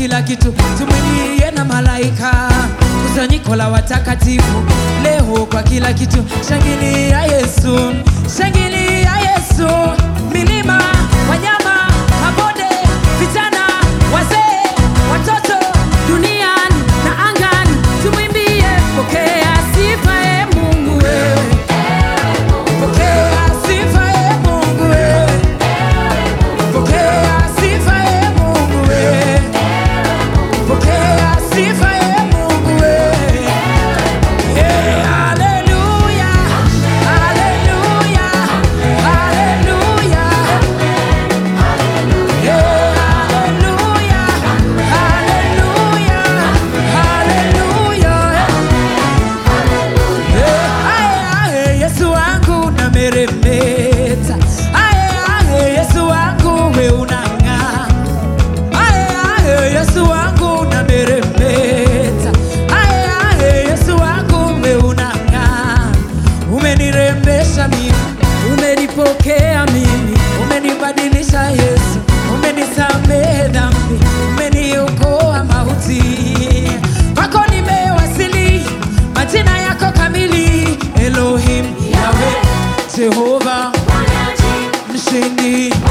kila kitu. Tumwimbie na malaika, kusanyiko la watakatifu leo kwa kila kitu. Shangilia Yesu, shangilia Yesu. Milima, wanyama, mabonde, vijana, wazee, watoto, duniani na angani, tumwimbie. Pokea sifa e Mungu wewe, pokea sifa e Mungu wewe, pokea sifa e Mungu wewe, pokea sifa e Mungu wewe. Haleluya, haleluya, haleluya, haleluya, haleluya, haleluya. Yesu wangu na meremeta, Yesu wangu we unang'aa, Yesu wangu na meremeta, Yesu wangu we unang'aa. Umenirembesha mimi, umenipokea mimi, umenibadilisha Yesu, umenisamehe dhambi, umeniokoa mauti. Kwako nimewasili, majina yako kamili, Elohim, Yahweh, Jehova, mshindi.